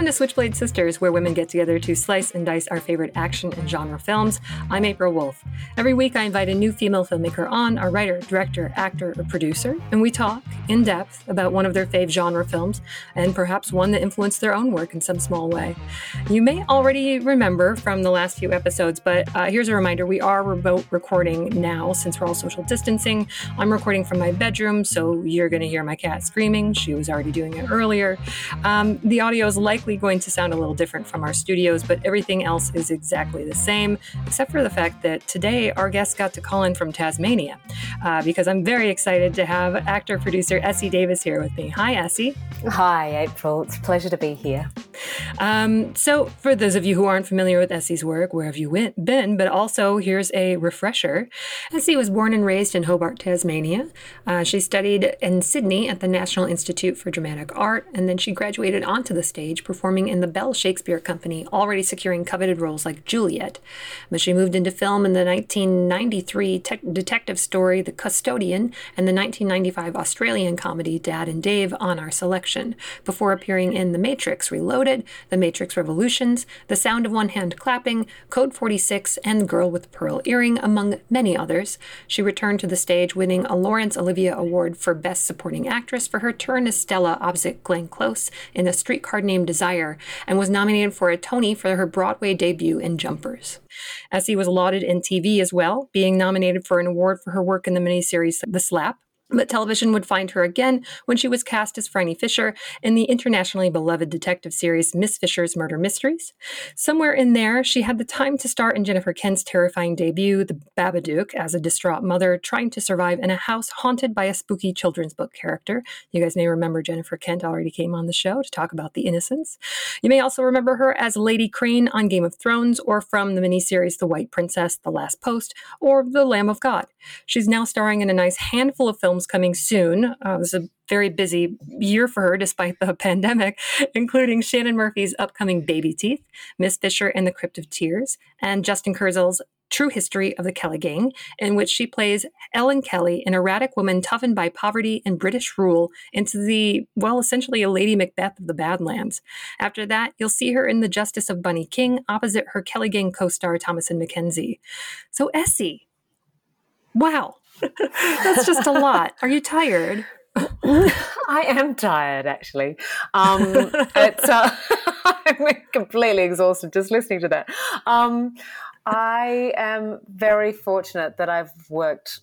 Welcome to Switchblade Sisters, where women get together to slice and dice our favorite action and genre films. I'm April Wolf. Every week I invite a new female filmmaker on, a writer, director, actor, or producer, and we talk in depth about one of their fave genre films, and perhaps one that influenced their own work in some small way. You may already remember from the last few episodes, but here's a reminder. We are remote recording now since we're all social distancing. I'm recording from my bedroom, so you're going to hear my cat screaming. She was already doing it earlier. The audio is likely going to sound a little different from our studios, but everything else is exactly the same, except for the fact that today our guest got to call in from Tasmania, because I'm very excited to have actor-producer Essie Davis here with me. Hi, Essie. Hi, April. It's a pleasure to be here. So for those of you who aren't familiar with Essie's work, where have you been? But also, here's a refresher. Essie was born and raised in Hobart, Tasmania. She studied in Sydney at the National Institute for Dramatic Art, and then she graduated onto the stage, performing in the Bell Shakespeare Company, already securing coveted roles like Juliet. But she moved into film in the 1993 detective story The Custodian and the 1995 Australian comedy Dad and Dave on Our Selection, before appearing in The Matrix Reloaded, The Matrix Revolutions, The Sound of One Hand Clapping, Code 46, and Girl with the Pearl Earring, among many others. She returned to the stage, winning a Laurence Olivier Award for Best Supporting Actress for her turn as Stella opposite Glenn Close in A Streetcar Named Desire, and was nominated for a Tony for her Broadway debut in Jumpers. Essie was lauded in TV as well, being nominated for an award for her work in the miniseries The Slap. But television would find her again when she was cast as Franny Fisher in the internationally beloved detective series Miss Fisher's Murder Mysteries. Somewhere in there, she had the time to star in Jennifer Kent's terrifying debut, The Babadook, as a distraught mother trying to survive in a house haunted by a spooky children's book character. You guys may remember Jennifer Kent already came on the show to talk about The Innocents. You may also remember her as Lady Crane on Game of Thrones, or from the miniseries The White Princess, The Last Post, or The Lamb of God. She's now starring in a nice handful of films coming soon. It was a very busy year for her despite the pandemic, including Shannon Murphy's upcoming Baby Teeth, Miss Fisher and the Crypt of Tears, and Justin Kurzel's True History of the Kelly Gang, in which she plays Ellen Kelly, an erratic woman toughened by poverty and British rule into essentially a Lady Macbeth of the Badlands. After that, you'll see her in The Justice of Bunny King, opposite her Kelly Gang co-star Thomasin McKenzie. So Essie, wow. That's just a lot. Are you tired? I am tired, actually. I'm completely exhausted just listening to that. I am very fortunate that I've worked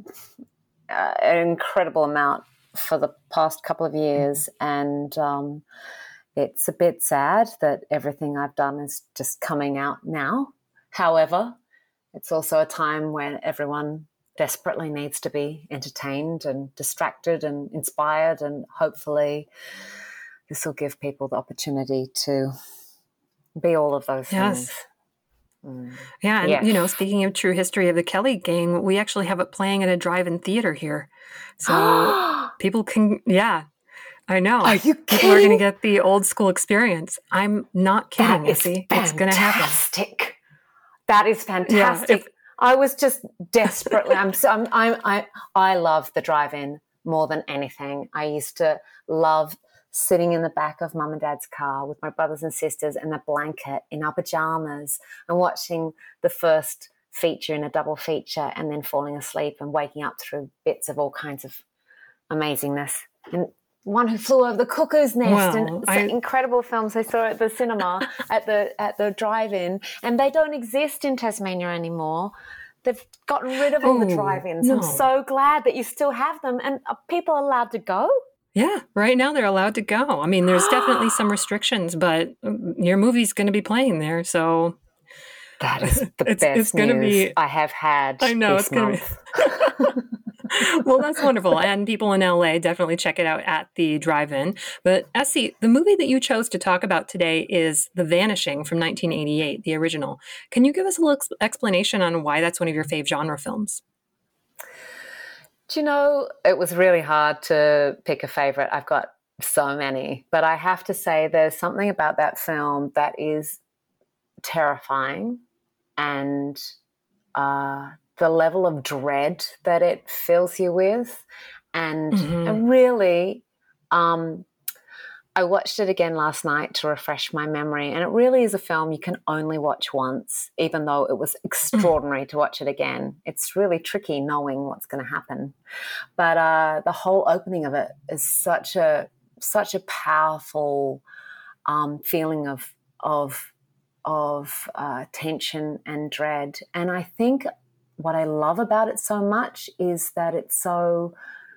an incredible amount for the past couple of years, and it's a bit sad that everything I've done is just coming out now. However, it's also a time when everyone desperately needs to be entertained and distracted and inspired, and hopefully this will give people the opportunity to be all of those things. Yeah, and speaking of True History of the Kelly Gang, we actually have it playing at a drive-in theater here. So people can, I know. Are you kidding? People are going to get the old school experience. I'm not kidding, Essie. It's going to happen. That is fantastic. Yeah, I was just desperately. I love the drive-in more than anything. I used to love sitting in the back of mum and dad's car with my brothers and sisters and a blanket in our pajamas and watching the first feature in a double feature, and then falling asleep and waking up through bits of all kinds of amazingness. And One Who Flew Over the Cuckoo's Nest, and incredible films I saw at the cinema, at the drive-in, and they don't exist in Tasmania anymore. They've gotten rid of all the drive-ins. No. I'm so glad that you still have them, and are people allowed to go? Yeah, right now they're allowed to go. I mean, there's definitely some restrictions, but your movie's going to be playing there, so that is the best news I have had. I know this month. Well, that's wonderful. And people in LA, definitely check it out at the drive-in. But Essie, the movie that you chose to talk about today is The Vanishing from 1988, the original. Can you give us a little explanation on why that's one of your fave genre films? Do you know, it was really hard to pick a favorite. I've got so many. But I have to say there's something about that film that is terrifying, and the level of dread that it fills you with, and really I watched it again last night to refresh my memory, and it really is a film you can only watch once, even though it was extraordinary to watch it again. It's really tricky knowing what's going to happen. But the whole opening of it is such a powerful feeling of tension and dread. And I think what I love about it so much is that it's so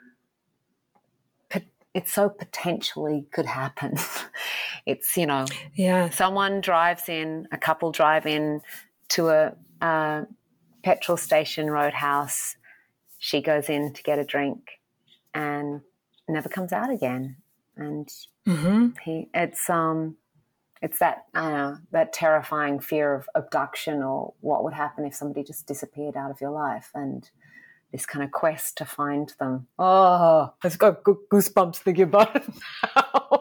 potentially could happen. It's, someone drives in, a couple drive in to a petrol station roadhouse. She goes in to get a drink and never comes out again. And it's that, I don't know, that terrifying fear of abduction, or what would happen if somebody just disappeared out of your life, and this kind of quest to find them. Oh, I've got goosebumps thinking about it now.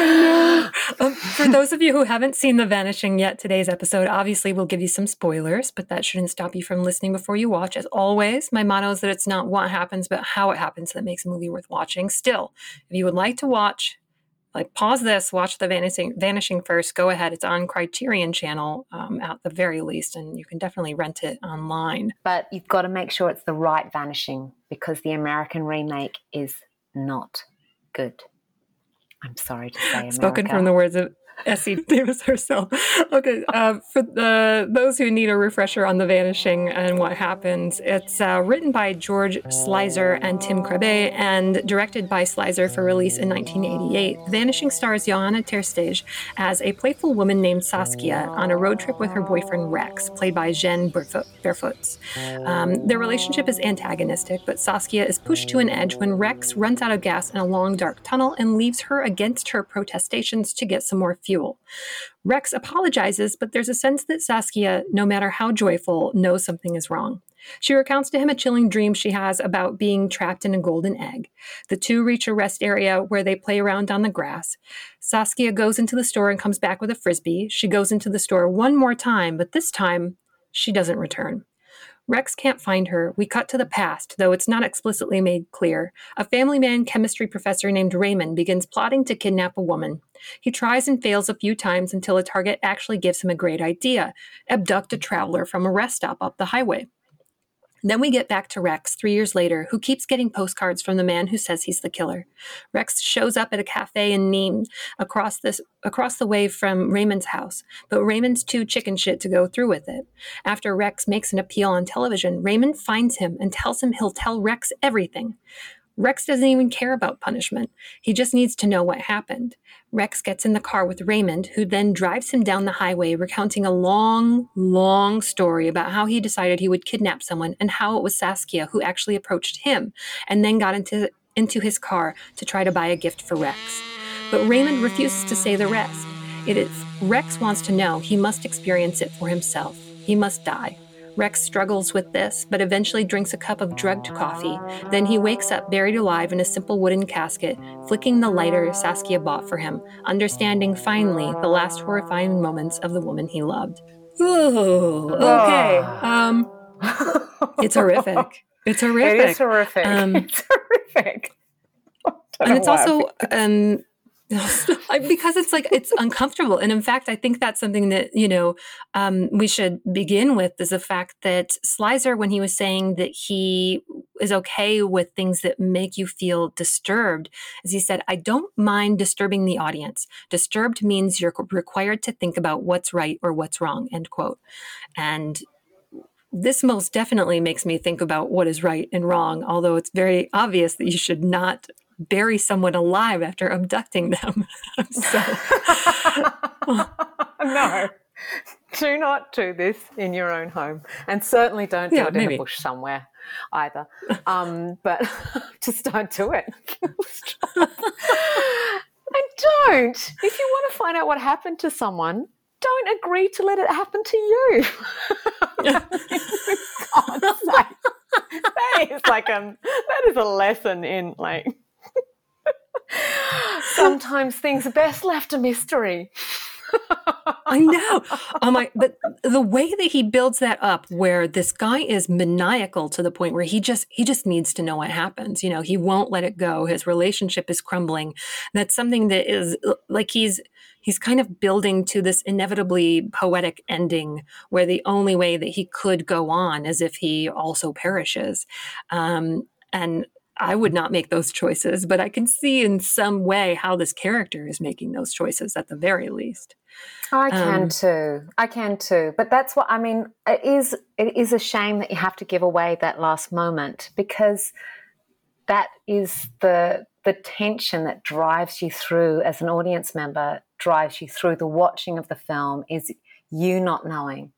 I know. For those of you who haven't seen The Vanishing yet, today's episode obviously will give you some spoilers, but that shouldn't stop you from listening before you watch. As always, my motto is that it's not what happens, but how it happens that makes a movie worth watching. Still, if you would like to watch, pause this, watch The Vanishing first, go ahead. It's on Criterion Channel at the very least, and you can definitely rent it online. But you've got to make sure it's the right Vanishing, because the American remake is not good. I'm sorry to say, America. Spoken from the words of Essie Davis herself. Okay, for those who need a refresher on The Vanishing and what happens, it's written by George Slizer and Tim Krabbe and directed by Slizer for release in 1988. The Vanishing stars Johanna Terstege as a playful woman named Saskia on a road trip with her boyfriend Rex, played by Jean Berfoots. Their relationship is antagonistic, but Saskia is pushed to an edge when Rex runs out of gas in a long, dark tunnel and leaves her against her protestations to get some more fuel. Rex apologizes, but there's a sense that Saskia, no matter how joyful, knows something is wrong. She recounts to him a chilling dream she has about being trapped in a golden egg. The two reach a rest area where they play around on the grass. Saskia goes into the store and comes back with a Frisbee. She goes into the store one more time, but this time she doesn't return. Rex can't find her. We cut to the past, though it's not explicitly made clear. A family man chemistry professor named Raymond begins plotting to kidnap a woman. He tries and fails a few times until a target actually gives him a great idea: abduct a traveler from a rest stop up the highway. Then we get back to Rex 3 years later, who keeps getting postcards from the man who says he's the killer. Rex shows up at a cafe in Nîmes across the way from Raymond's house, but Raymond's too chicken shit to go through with it. After Rex makes an appeal on television, Raymond finds him and tells him he'll tell Rex everything. Rex doesn't even care about punishment. He just needs to know what happened. Rex gets in the car with Raymond, who then drives him down the highway, recounting a long, long story about how he decided he would kidnap someone and how it was Saskia who actually approached him and then got into his car to try to buy a gift for Rex. But Raymond refuses to say the rest. Rex wants to know. He must experience it for himself. He must die. Rex struggles with this, but eventually drinks a cup of drugged coffee. Then he wakes up buried alive in a simple wooden casket, flicking the lighter Saskia bought for him, understanding finally the last horrifying moments of the woman he loved. Ooh, okay. It's horrific. It's horrific. It is horrific. It's horrific. And it's also because it's uncomfortable. And in fact, I think that's something that, we should begin with, is the fact that Slizer, when he was saying that he is okay with things that make you feel disturbed, as he said, I don't mind disturbing the audience. Disturbed means you're required to think about what's right or what's wrong, end quote. And this most definitely makes me think about what is right and wrong, although it's very obvious that you should not bury someone alive after abducting them. No, do not do this in your own home, and certainly don't do it in a bush somewhere either. But just don't do it. And don't, if you want to find out what happened to someone, don't agree to let it happen to you. God's sake. That is a lesson in sometimes things are best left a mystery. I know. Oh my, but the way that he builds that up, where this guy is maniacal to the point where he just needs to know what happens. You know, he won't let it go. His relationship is crumbling. That's something that is like he's kind of building to this inevitably poetic ending where the only way that he could go on is if he also perishes. And I would not make those choices, but I can see in some way how this character is making those choices at the very least. I can too. But that's what I mean. It is a shame that you have to give away that last moment, because that is the tension that drives you through as an audience member, drives you through the watching of the film, is you not knowing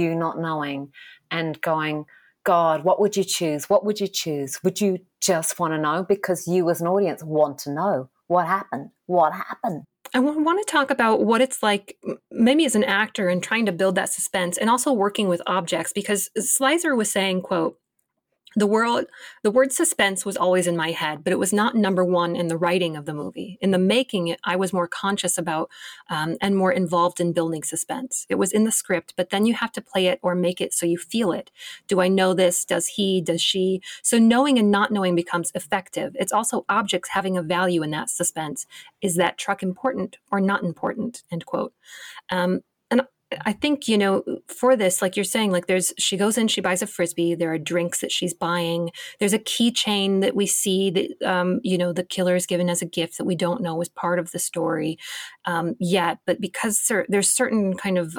and going, God, what would you choose? What would you choose? Would you just want to know? Because you as an audience want to know what happened. What happened? I want to talk about what it's like maybe as an actor and trying to build that suspense and also working with objects, because Slicer was saying, quote, the word suspense was always in my head, but it was not number one in the writing of the movie. In the making, I was more conscious about and more involved in building suspense. It was in the script, but then you have to play it or make it so you feel it. Do I know this? Does he? Does she? So knowing and not knowing becomes effective. It's also objects having a value in that suspense. Is that truck important or not important? End quote. And I think, you know, for this, like you're saying, like she goes in, she buys a Frisbee, there are drinks that she's buying. There's a keychain that we see that, you know, the killer is given as a gift that we don't know is part of the story yet. But because there's certain kind of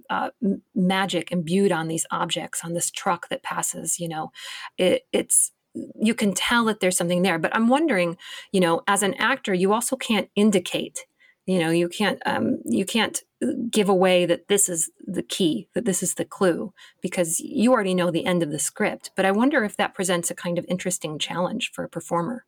magic imbued on these objects, on this truck that passes, you know, it's, you can tell that there's something there. But I'm wondering, you know, as an actor, you also can't indicate. You know, you can't give away that this is the key, that this is the clue, because you already know the end of the script. But I wonder if that presents a kind of interesting challenge for a performer.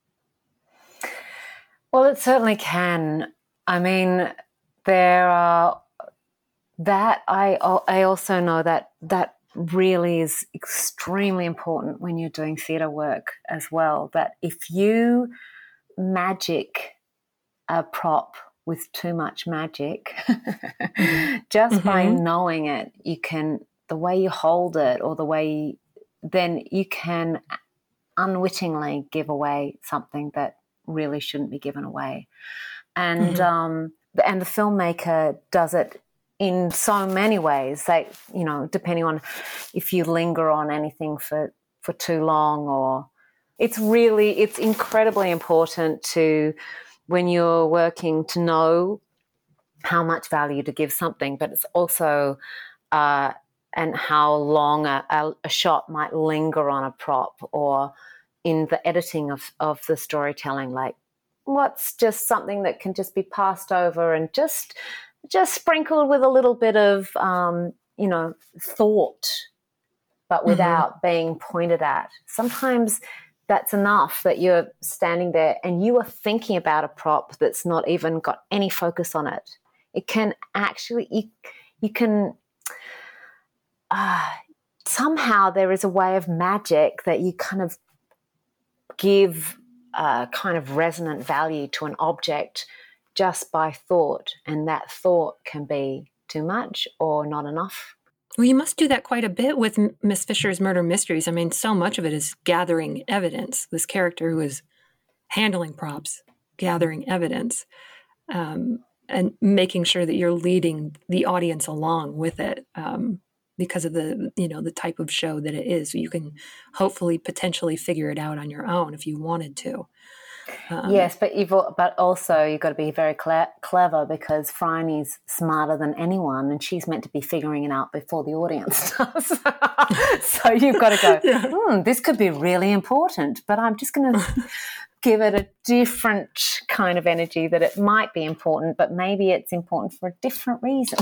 Well, it certainly can. I mean, there are that I also know that really is extremely important when you're doing theatre work as well. That if you magic a prop with too much magic, just by knowing it, you can, the way you hold it or the way, then you can unwittingly give away something that really shouldn't be given away. And and the filmmaker does it in so many ways. They, you know, depending on if you linger on anything for too long, or it's incredibly important to, when you're working, to know how much value to give something, but it's also and how long a shot might linger on a prop, or in the editing of the storytelling, like what's just something that can just be passed over and just sprinkled with a little bit of you know, thought, but without being pointed at. Sometimes that's enough, that you're standing there and you are thinking about a prop that's not even got any focus on it. It can actually, you can, somehow there is a way of magic that you kind of give a kind of resonant value to an object just by thought. And that thought can be too much or not enough. Well, you must do that quite a bit with Miss Fisher's Murder Mysteries. I mean, so much of it is gathering evidence. This character who is handling props, gathering evidence, and making sure that you're leading the audience along with it, because of the, you know, the type of show that it is. So you can hopefully potentially figure it out on your own if you wanted to. Yes, but also you've got to be very clever, because Phryne's smarter than anyone, and she's meant to be figuring it out before the audience does. So you've got to go, this could be really important, but I'm just going to give it a different kind of energy, that it might be important, but maybe it's important for a different reason.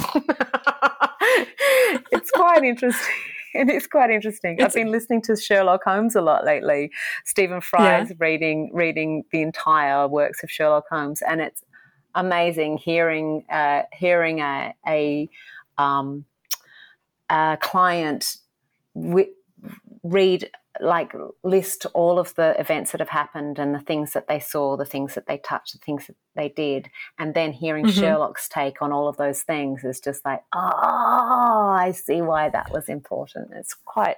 It's quite interesting. And it's quite interesting. I've been listening to Sherlock Holmes a lot lately. Stephen Fry's reading the entire works of Sherlock Holmes, and it's amazing hearing a client read like list all of the events that have happened and the things that they saw, the things that they touched, the things that they did. And then hearing Sherlock's take on all of those things is just like, oh, I see why that was important. It's quite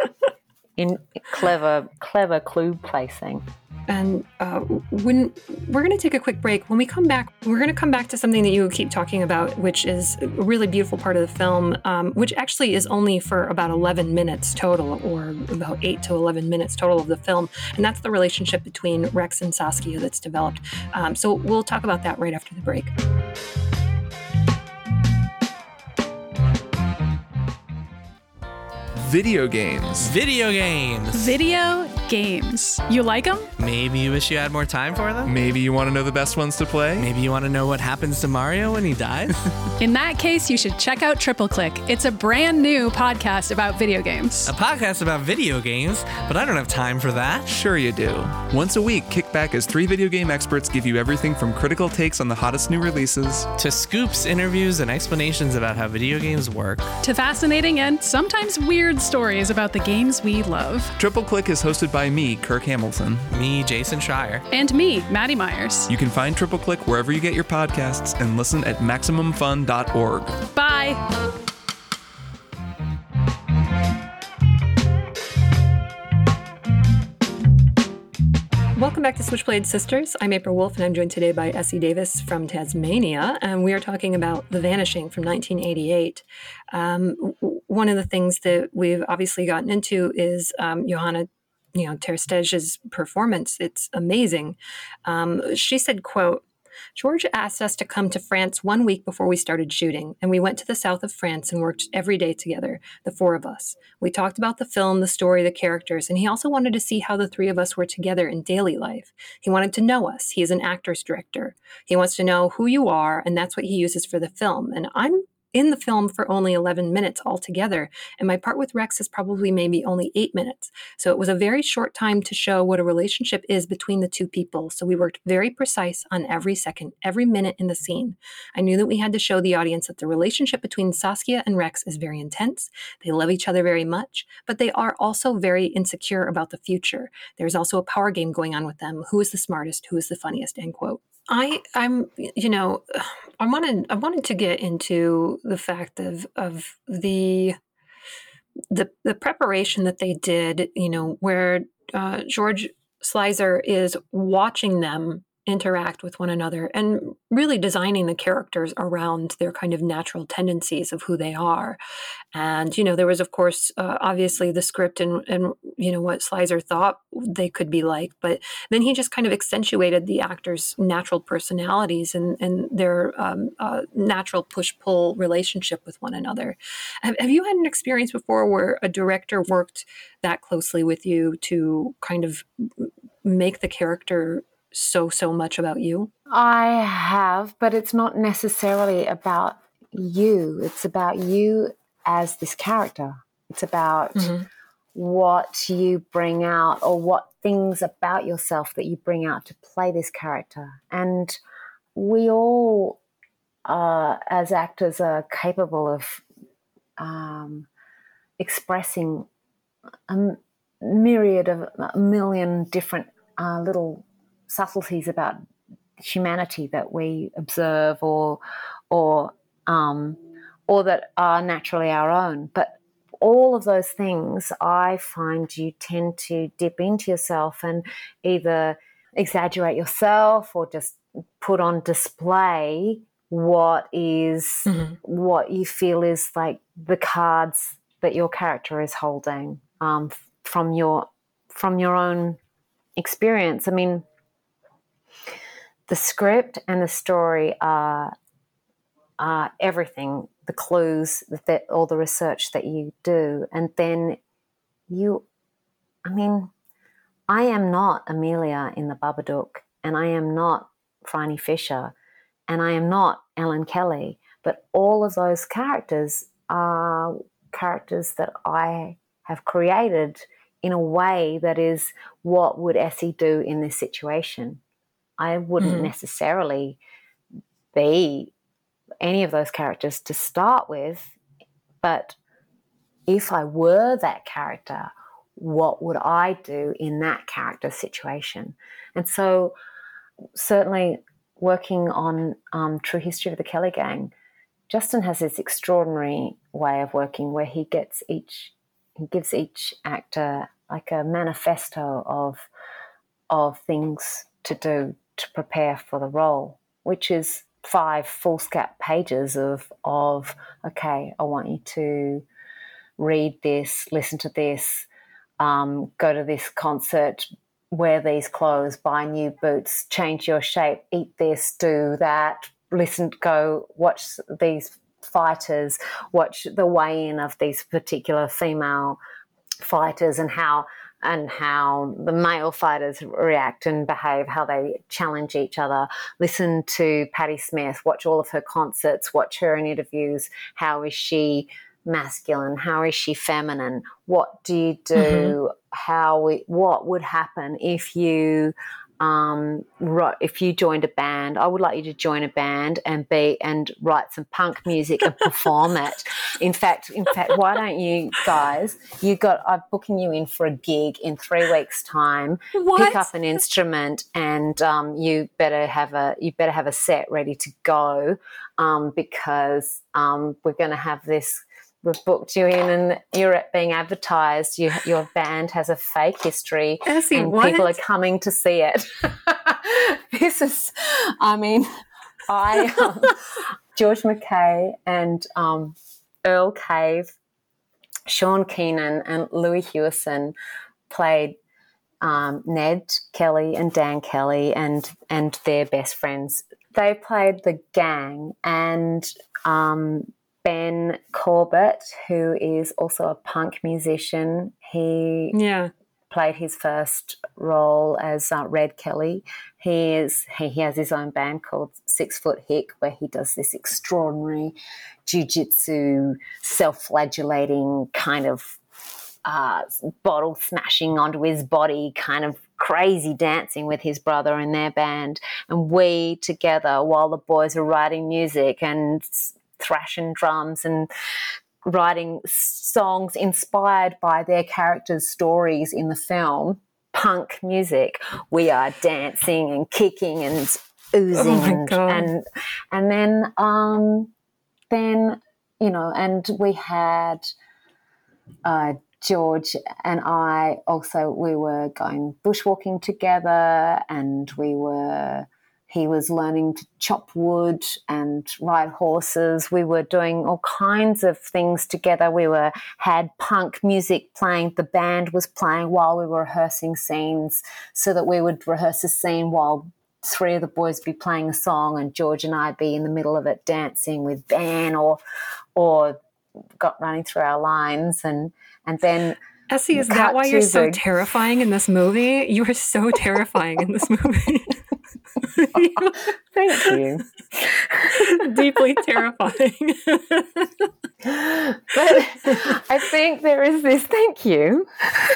clever clue placing. And when we're going to take a quick break, when we come back, we're going to come back to something that you keep talking about, which is a really beautiful part of the film, which actually is only for about 11 minutes total, or about 8 to 11 minutes total of the film. And that's the relationship between Rex and Saskia that's developed. So we'll talk about that right after the break. Video games. Video games. Video games. You like them? Maybe you wish you had more time for them? Maybe you want to know the best ones to play? Maybe you want to know what happens to Mario when he dies? In that case, you should check out Triple Click. It's a brand new podcast about video games. A podcast about video games? But I don't have time for that. Sure you do. Once a week, kick back as 3 video game experts give you everything from critical takes on the hottest new releases to scoops, interviews, and explanations about how video games work, to fascinating and sometimes weird stories about the games we love. Triple Click is hosted by me, Kirk Hamilton. Me, Jason Schreier. And me, Maddie Myers. You can find Triple Click wherever you get your podcasts and listen at MaximumFun.org. Bye! Welcome back to Switchblade Sisters. I'm April Wolf, and I'm joined today by Essie Davis from Tasmania, and we are talking about The Vanishing from 1988. One of the things that we've obviously gotten into is Johanna Terstej's performance. It's amazing. She said, quote, "George asked us to come to France 1 week before we started shooting, and we went to the south of France and worked every day together, the 4 of us. We talked about the film, the story, the characters, and he also wanted to see how the 3 of us were together in daily life. He wanted to know us. He is an actor's director. He wants to know who you are, and that's what he uses for the film. And I'm in the film for only 11 minutes altogether, and my part with Rex is probably maybe only 8 minutes. So it was a very short time to show what a relationship is between the 2 people. So we worked very precise on every second, every minute in the scene. I knew that we had to show the audience that the relationship between Saskia and Rex is very intense. They love each other very much, but they are also very insecure about the future. There's also a power game going on with them. Who is the smartest? Who is the funniest?" End quote. I wanted to get into the fact of the preparation that they did, where George Slicer is watching them interact with one another and really designing the characters around their kind of natural tendencies of who they are. And, there was, of course, obviously the script and what Slicer thought they could be like, but then he just kind of accentuated the actors' natural personalities and their natural push-pull relationship with one another. Have you had an experience before where a director worked that closely with you to kind of make the character so much about you? I have, but it's not necessarily about you. It's about you as this character. It's about what you bring out, or what things about yourself that you bring out to play this character. And we all, as actors, are capable of expressing a million different little subtleties about humanity that we observe or that are naturally our own. But all of those things, I find you tend to dip into yourself and either exaggerate yourself or just put on display what is what you feel is like the cards that your character is holding from your own experience. I mean, the script and the story are everything, the clues, all the research that you do. And then I am not Amelia in The Babadook, and I am not Phryne Fisher, and I am not Ellen Kelly, but all of those characters are characters that I have created in a way that is what would Essie do in this situation. I wouldn't necessarily be any of those characters to start with, but if I were that character, what would I do in that character situation? And so certainly working on True History of the Kelly Gang, Justin has this extraordinary way of working where he gives each actor like a manifesto of things to do to prepare for the role, which is 5 foolscap pages of okay, I want you to read this, listen to this, go to this concert, wear these clothes, buy new boots, change your shape, eat this, do that, listen, go watch these fighters, watch the weigh-in of these particular female fighters and how the male fighters react and behave, how they challenge each other. Listen to Patti Smith, watch all of her concerts, watch her in interviews. How is she masculine? How is she feminine? What do you do? What would happen if you joined a band? I would like you to join a band and write some punk music and perform it. In fact, why don't you guys? I'm booking you in for a gig in 3 weeks' time. What? Pick up an instrument and you better have a set ready to go because we're going to have this. We've booked you in and you're being advertised. Your band has a fake history Essie, and what? people are coming to see it. George McKay and Earl Cave, Sean Keenan and Louis Hewison played Ned Kelly and Dan Kelly and their best friends. They played the gang and Ben Corbett, who is also a punk musician, he played his first role as Red Kelly. He has his own band called 6 Foot Hick, where he does this extraordinary jiu-jitsu, self-flagellating kind of bottle smashing onto his body, kind of crazy dancing with his brother in their band. And we together, while the boys are writing music and thrashing drums and writing songs inspired by their characters' stories in the film, punk music, we are dancing and kicking and oozing and then and we had George and I also, we were going bushwalking together and he was learning to chop wood and ride horses. We were doing all kinds of things together. We had punk music playing. The band was playing while we were rehearsing scenes, so that we would rehearse a scene while 3 of the boys would be playing a song and George and I'd be in the middle of it dancing with Ben or running through our lines and then... Essie, is that why you're so terrifying in this movie? You are so terrifying in this movie. Thank you. Deeply terrifying. But I think there is this, thank you.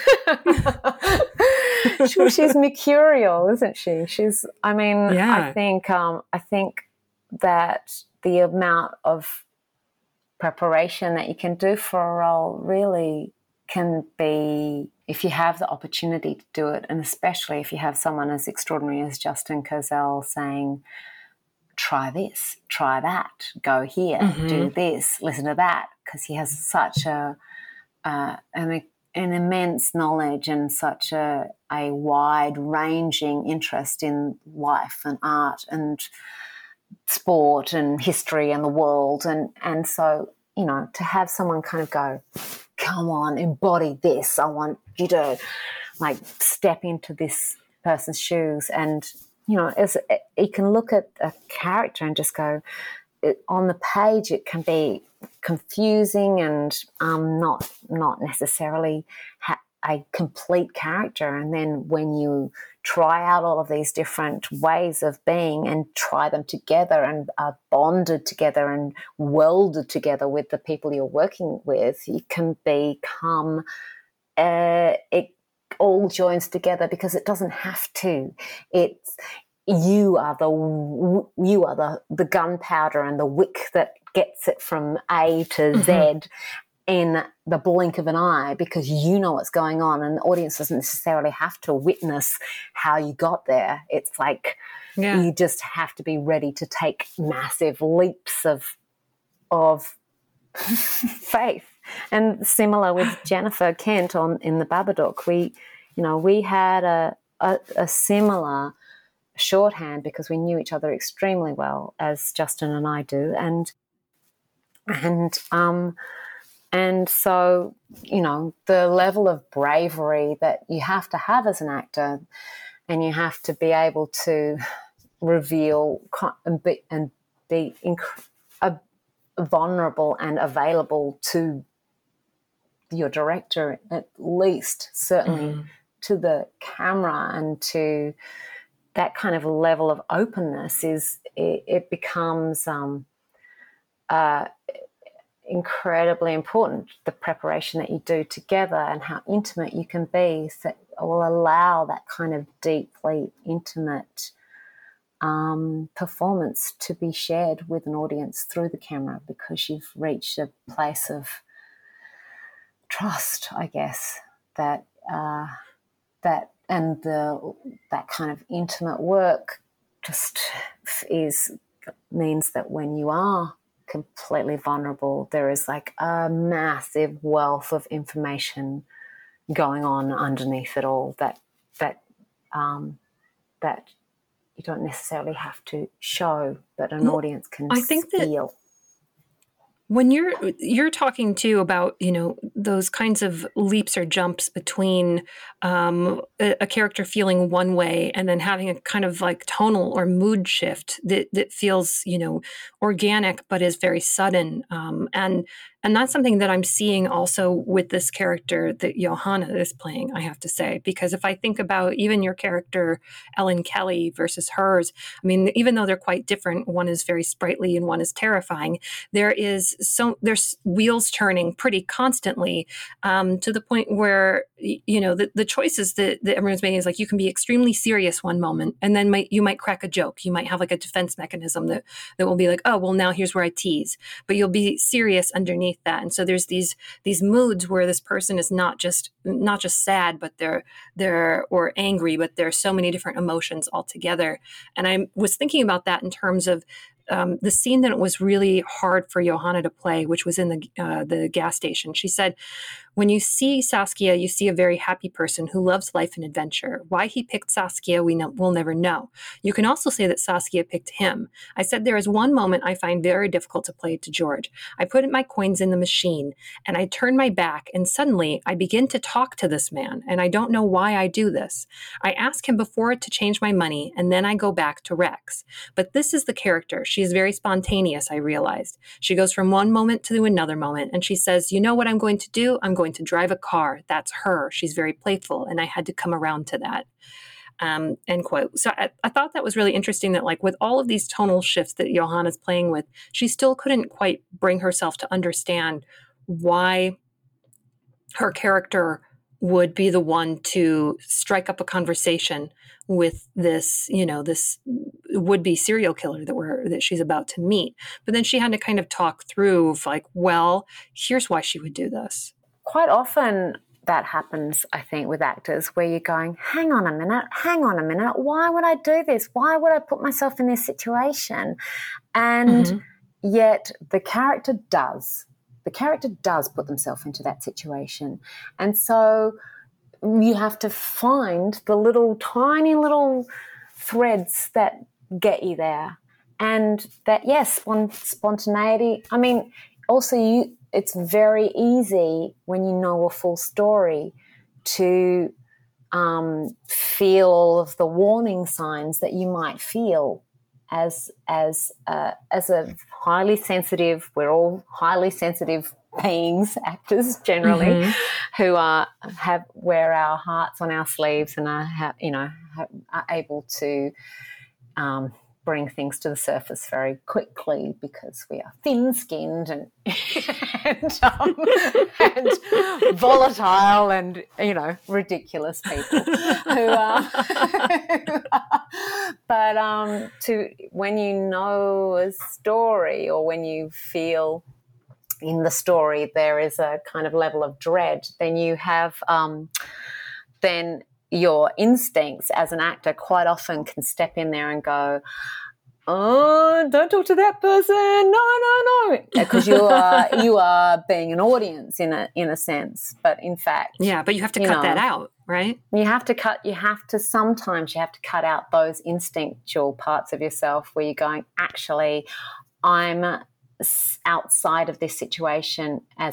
She's mercurial, isn't she? I think that the amount of preparation that you can do for a role really can be, if you have the opportunity to do it, and especially if you have someone as extraordinary as Justin Kurzel saying, try this, try that, go here, do this, listen to that, because he has such an immense knowledge and such a wide-ranging interest in life and art and sport and history and the world. And so, to have someone kind of go, come on, embody this. I want you to step into this person's shoes. And, as you can look at a character and just go, on the page it can be confusing and not necessarily a complete character. And then when you try out all of these different ways of being and try them together and are bonded together and welded together with the people you're working with, you can become it all joins together because it doesn't have to. It's you are the gunpowder and the wick that gets it from A to Z, in the blink of an eye because you know what's going on, and the audience doesn't necessarily have to witness how you got there. It's like you just have to be ready to take massive leaps of faith. And similar with Jennifer Kent in the Babadook, we had a similar shorthand because we knew each other extremely well, as Justin and I do, and so, the level of bravery that you have to have as an actor, and you have to be able to reveal and be vulnerable and available to your director, at least, certainly to the camera, and to that kind of level of openness it becomes incredibly important, the preparation that you do together and how intimate you can be, so will allow that kind of deeply intimate performance to be shared with an audience through the camera, because you've reached a place of trust, I guess, that kind of intimate work just means that when you are completely vulnerable, there is like a massive wealth of information going on underneath it all that you don't necessarily have to show, but an audience can feel. When you're talking too about, those kinds of leaps or jumps between a character feeling one way and then having a kind of like tonal or mood shift that feels, organic but is very sudden. And that's something that I'm seeing also with this character that Johanna is playing, I have to say, because if I think about even your character, Ellen Kelly, versus hers, I mean, even though they're quite different, one is very sprightly and one is terrifying, there's wheels turning pretty constantly, to the point where, the choices that everyone's making is like, you can be extremely serious one moment, and then you might crack a joke. You might have like a defense mechanism that will be like, oh, well, now here's where I tease, but you'll be serious underneath that. And so there's these moods where this person is not just sad, but they're or angry, but there's so many different emotions all together. And I was thinking about that in terms of the scene that was really hard for Johanna to play, which was in the gas station. She said, when you see Saskia, you see a very happy person who loves life and adventure. Why he picked Saskia, we'll never know. You can also say that Saskia picked him. I said, there is one moment I find very difficult to play to George. I put my coins in the machine and I turn my back, and suddenly I begin to talk to this man, and I don't know why I do this. I ask him before to change my money, and then I go back to Rex. But this is the character. She is very spontaneous, I realized. She goes from one moment to another moment, and she says, you know what I'm going to do? I'm going to drive a car. That's her. She's very playful, and I had to come around to that. End quote. So I thought that was really interesting that, like, with all of these tonal shifts that Johanna's playing with, she still couldn't quite bring herself to understand why her character would be the one to strike up a conversation with this, this would-be serial killer that she's about to meet. But then she had to kind of talk through of like, well, here's why she would do this. Quite often that happens, I think, with actors, where you're going, hang on a minute, why would I do this? Why would I put myself in this situation? And yet the character does. The character does put themselves into that situation. And so you have to find the tiny little threads that get you there. And that, yes, spontaneity. I mean, also it's very easy when you know a full story to feel all of the warning signs that you might feel as a highly sensitive, we're all highly sensitive beings, actors generally, who wear our hearts on our sleeves and are able to bring things to the surface very quickly because we are thin-skinned and volatile and, ridiculous people who are. But when you know a story or when you feel in the story there is a kind of level of dread, then you have then your instincts as an actor quite often can step in there and go, oh, don't talk to that person. No. Because you are being an audience in a sense. But in fact, yeah, but you have to cut that out, right? Sometimes you have to cut out those instinctual parts of yourself where you're going, actually, I'm outside of this situation as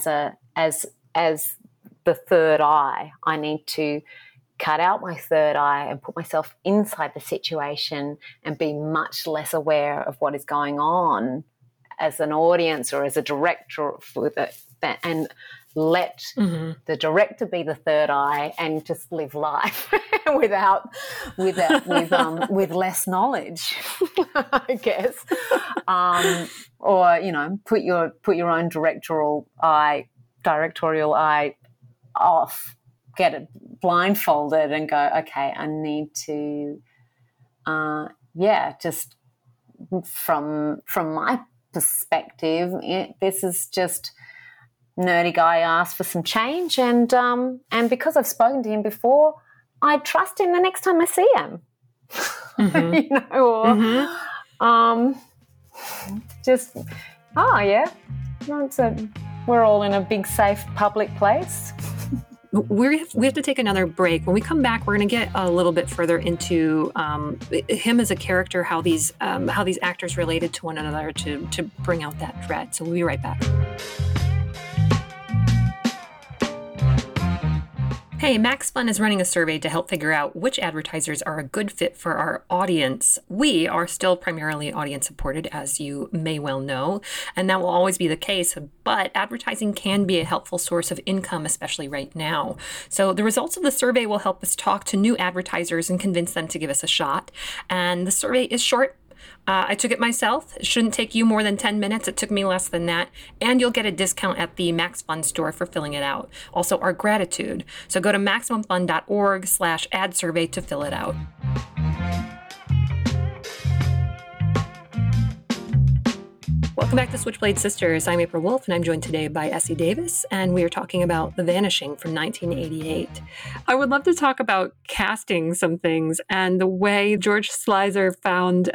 the third eye. I need to cut out my third eye and put myself inside the situation and be much less aware of what is going on as an audience or as a director and let the director be the third eye and just live life with less knowledge, I guess. Or, put your own directorial eye off, get it blindfolded and go, okay, I need to, just from my perspective, this is just nerdy guy asked for some change, and because I've spoken to him before, I trust him the next time I see him. We're all in a big, safe public place. We have to take another break. When we come back, we're going to get a little bit further into him as a character, how these actors related to one another to bring out that dread. So we'll be right back. Hey, Max Fun is running a survey to help figure out which advertisers are a good fit for our audience. We are still primarily audience supported, as you may well know, and that will always be the case, but advertising can be a helpful source of income, especially right now. So the results of the survey will help us talk to new advertisers and convince them to give us a shot. And the survey is short. I took it myself. It shouldn't take you more than 10 minutes. It took me less than that. And you'll get a discount at the Max Fun store for filling it out. Also, our gratitude. So go to MaximumFun.org/ad survey to fill it out. Welcome back to Switchblade Sisters. I'm April Wolf, and I'm joined today by Essie Davis, and we are talking about The Vanishing from 1988. I would love to talk about casting some things and the way George Slizer found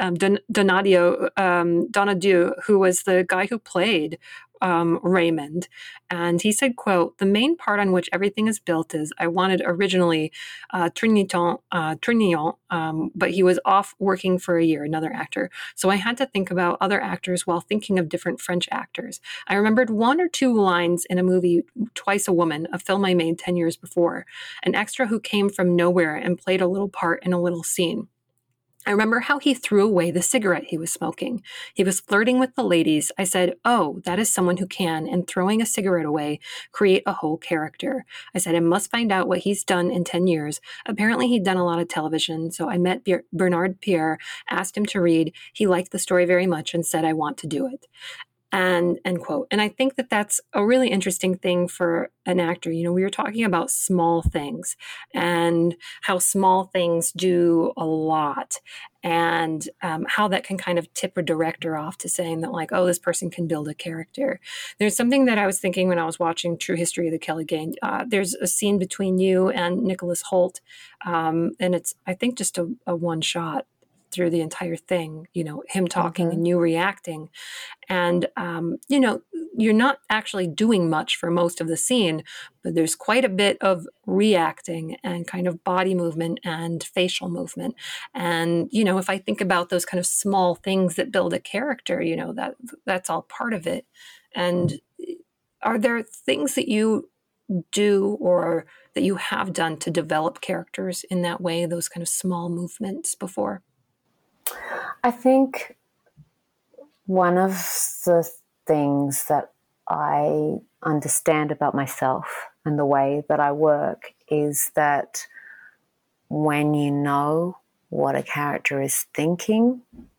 Donadieu, who was the guy who played Raymond. And he said, quote, "The main part on which everything is built is I wanted originally Trintignant, but he was off working for a year, another actor. So I had to think about other actors while thinking of different French actors. I remembered one or two lines in a movie, Twice a Woman, a film I made 10 years before, an extra who came from nowhere and played a little part in a little scene. I remember how he threw away the cigarette he was smoking. He was flirting with the ladies. I said, oh, that is someone who can, and throwing a cigarette away, create a whole character. I said, I must find out what he's done in 10 years. Apparently he'd done a lot of television, so I met Bernard Pierre, asked him to read. He liked the story very much and said, I want to do it. And end quote. And I think that that's a really interesting thing for an actor. You know, we were talking about small things and how small things do a lot, and how that can kind of tip a director off to saying that, like, oh, this person can build a character. There's something that I was thinking when I was watching True History of the Kelly Gang. There's a scene between you and Nicholas Hoult, and it's, I think, just a one shot through the entire thing, you know, him talking and you reacting. And, you know, you're not actually doing much for most of the scene, but there's quite a bit of reacting and kind of body movement and facial movement. And, you know, if I think about those kind of small things that build a character, you know, that's all part of it. And are there things that you do or that you have done to develop characters in that way, those kind of small movements before? I think one of the things that I understand about myself and the way that I work is that when you know what a character is thinking,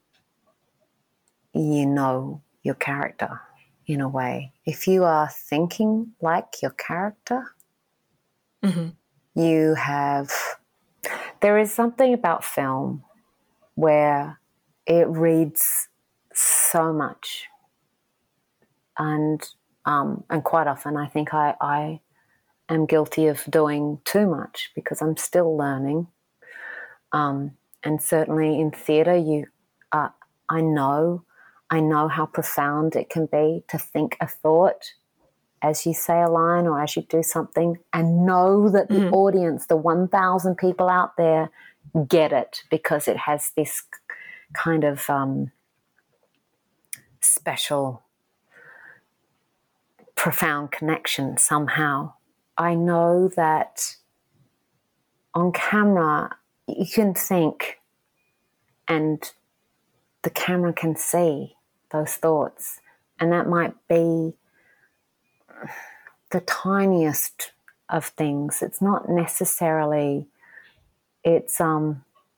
you know your character in a way. If you are thinking like your character, you have... There is something about film where it reads so much, and And quite often I think I am guilty of doing too much because I'm still learning. And certainly in theatre, I know how profound it can be to think a thought as you say a line or as you do something, and know that the audience, the 1,000 people out there, get it because it has this kind of special, profound connection somehow. I know that on camera you can think and the camera can see those thoughts, and that might be the tiniest of things. It's not necessarily choreography.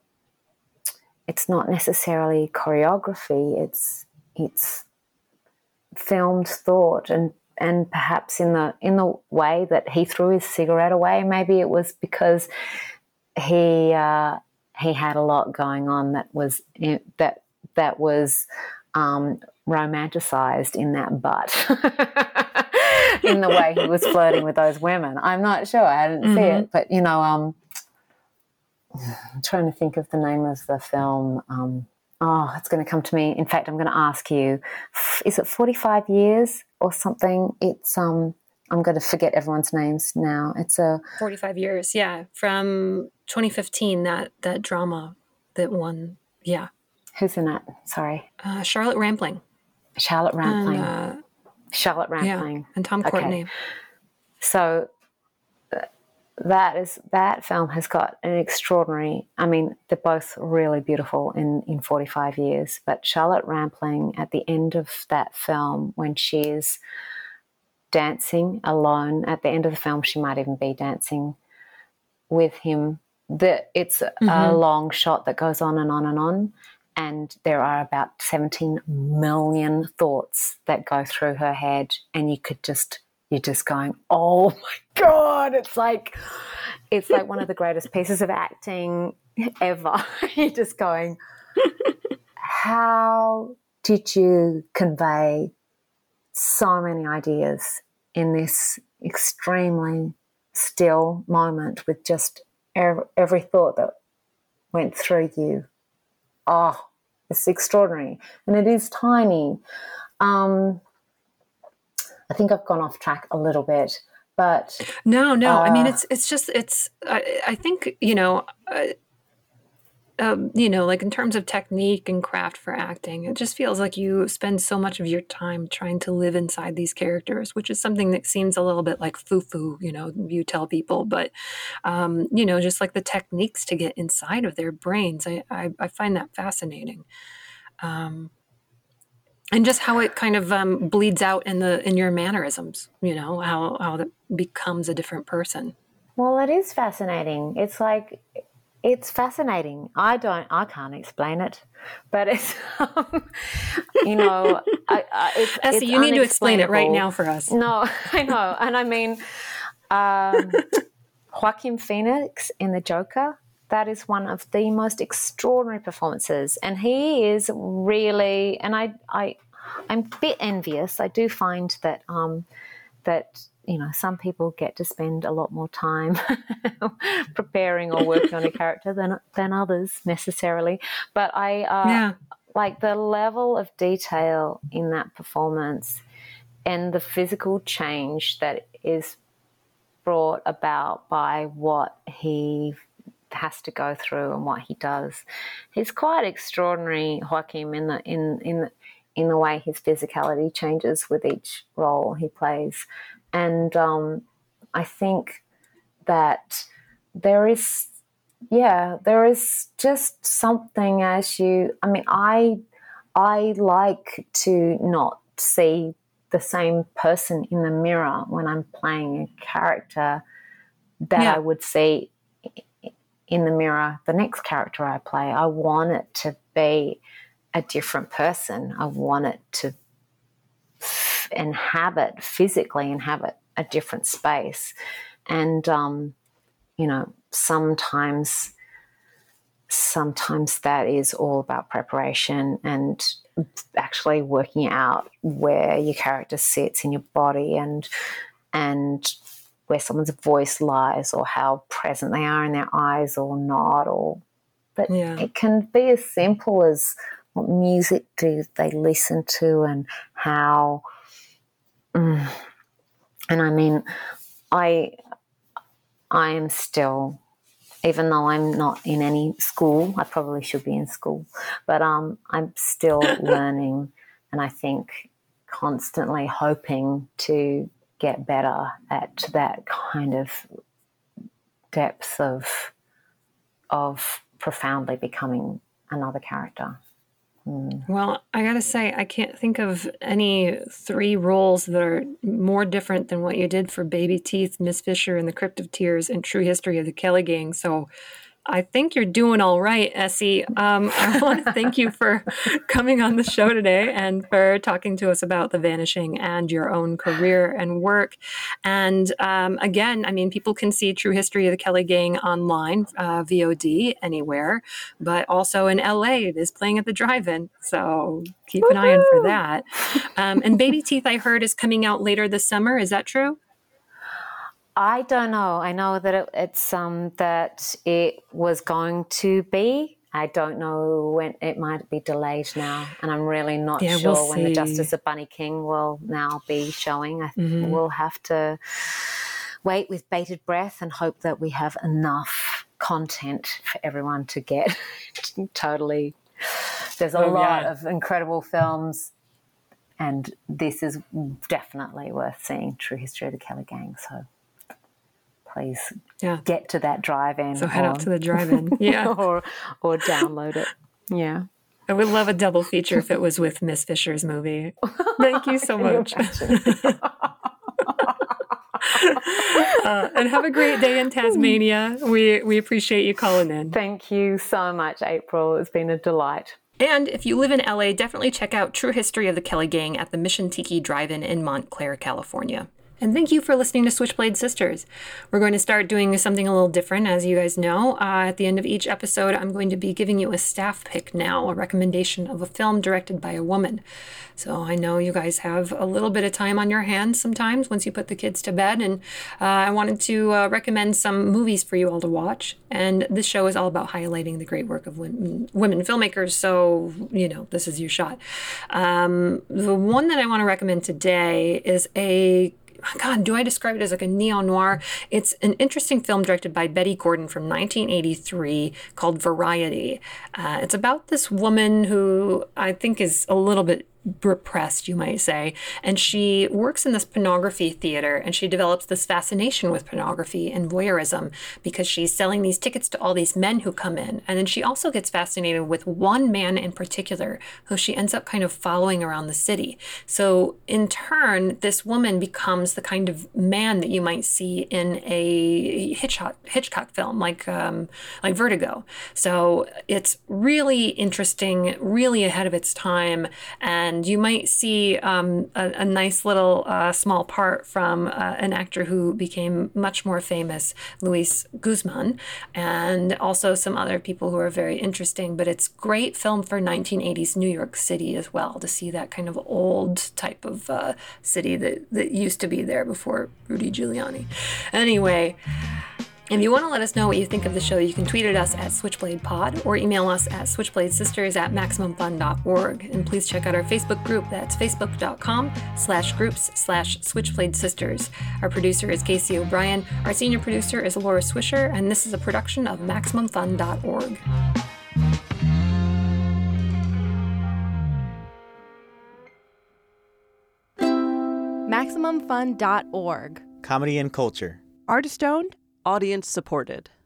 It's filmed thought, and perhaps in the way that he threw his cigarette away, maybe it was because he had a lot going on that was romanticized in that butt. In the way he was flirting with those women. I'm not sure. I didn't see it. But, I'm trying to think of the name of the film. It's going to come to me. In fact, I'm going to ask you, is it 45 years or something? It's I'm going to forget everyone's names now. It's 45 years, yeah. From 2015, that drama that won, yeah. Who's in it? Sorry. Charlotte Rampling. Charlotte Rampling. Charlotte Rampling. Yeah, and Tom Courtenay. Okay. So that film has got an extraordinary, I mean, they're both really beautiful in 45 years, but Charlotte Rampling at the end of that film, when she is dancing alone, at the end of the film she might even be dancing with him. It's a long shot that goes on and on and on. And there are about 17 million thoughts that go through her head, and you're just going, oh my God, it's like one of the greatest pieces of acting ever. You're just going, how did you convey so many ideas in this extremely still moment with just every thought that went through you? Oh, it's extraordinary. And it is tiny. I think I've gone off track a little bit, but... No. I mean, I think, like in terms of technique and craft for acting, it just feels like you spend so much of your time trying to live inside these characters, which is something that seems a little bit like foo-foo, you tell people, but, just like the techniques to get inside of their brains, I find that fascinating. And just how it kind of bleeds out in your mannerisms, how that becomes a different person. Well, it is fascinating. It's fascinating. I can't explain it, but it's, Essie, you need to explain it right now for us. No, I know. And I mean, Joaquin Phoenix in The Joker, that is one of the most extraordinary performances. And he is really, and I'm a bit envious. I do find that, some people get to spend a lot more time preparing or working on a character than others necessarily. But like the level of detail in that performance and the physical change that is brought about by what he has to go through and what he does. He's quite extraordinary, Joaquin, in the way his physicality changes with each role he plays. And I think that there is just something I like to not see the same person in the mirror when I'm playing a character that I would see in the mirror the next character I play. I want it to be a different person. I want it to physically inhabit a different space. And, sometimes that is all about preparation and actually working out where your character sits in your body and where someone's voice lies, or how present they are in their eyes or not, but it can be as simple as what music do they listen to and how. And I mean, I am still, even though I'm not in any school, I probably should be in school, but I'm still learning, and I think constantly hoping to get better at that kind of depth of profoundly becoming another character. Well, I gotta say, I can't think of any 3 roles that are more different than what you did for Baby Teeth, Miss Fisher, and the Crypt of Tears, and True History of the Kelly Gang. So I think you're doing all right, Essie. I want to thank you for coming on the show today and for talking to us about The Vanishing and your own career and work. And again, I mean, people can see True History of the Kelly Gang online, VOD, anywhere, but also in LA, it is playing at the drive-in. So keep an eye on for that. And Baby Teeth, I heard, is coming out later this summer. Is that true? I don't know. I know that it's that it was going to be. I don't know when. It might be delayed now, and I'm really not sure when The Justice of Bunny King will now be showing. I think we'll have to wait with bated breath and hope that we have enough content for everyone to get totally. There's a lot of incredible films, and this is definitely worth seeing. True History of the Kelly Gang. So. Please get to that drive-in. So head out to the drive-in, or download it. Yeah, I would love a double feature if it was with Miss Fisher's movie. Thank you so much. And have a great day in Tasmania. We appreciate you calling in. Thank you so much, April. It's been a delight. And if you live in LA, definitely check out True History of the Kelly Gang at the Mission Tiki Drive-In in Montclair, California. And thank you for listening to Switchblade Sisters. We're going to start doing something a little different, as you guys know. At the end of each episode, I'm going to be giving you a staff pick now, a recommendation of a film directed by a woman. So I know you guys have a little bit of time on your hands sometimes once you put the kids to bed, and I wanted to recommend some movies for you all to watch. And this show is all about highlighting the great work of women filmmakers, so, you know, this is your shot. The one that I want to recommend today is God, do I describe it as like a neo-noir? It's an interesting film directed by Betty Gordon from 1983 called Variety. It's about this woman who I think is a little bit repressed, you might say, and she works in this pornography theater, and she develops this fascination with pornography and voyeurism because she's selling these tickets to all these men who come in. And then she also gets fascinated with one man in particular who she ends up kind of following around the city. So in turn, this woman becomes the kind of man that you might see in a Hitchcock film like Vertigo. So it's really interesting, really ahead of its time, and you might see a nice little small part from an actor who became much more famous, Luis Guzman, and also some other people who are very interesting. But it's great film for 1980s New York City as well, to see that kind of old type of city that used to be there before Rudy Giuliani. Anyway, if you want to let us know what you think of the show, you can tweet at us at SwitchbladePod or email us at switchbladesisters@MaximumFun.org. And please check out our Facebook group. That's facebook.com/groups/SwitchbladeSisters. Our producer is Casey O'Brien. Our senior producer is Laura Swisher. And this is a production of MaximumFun.org. MaximumFun.org. Comedy and culture. Artist owned. Audience supported.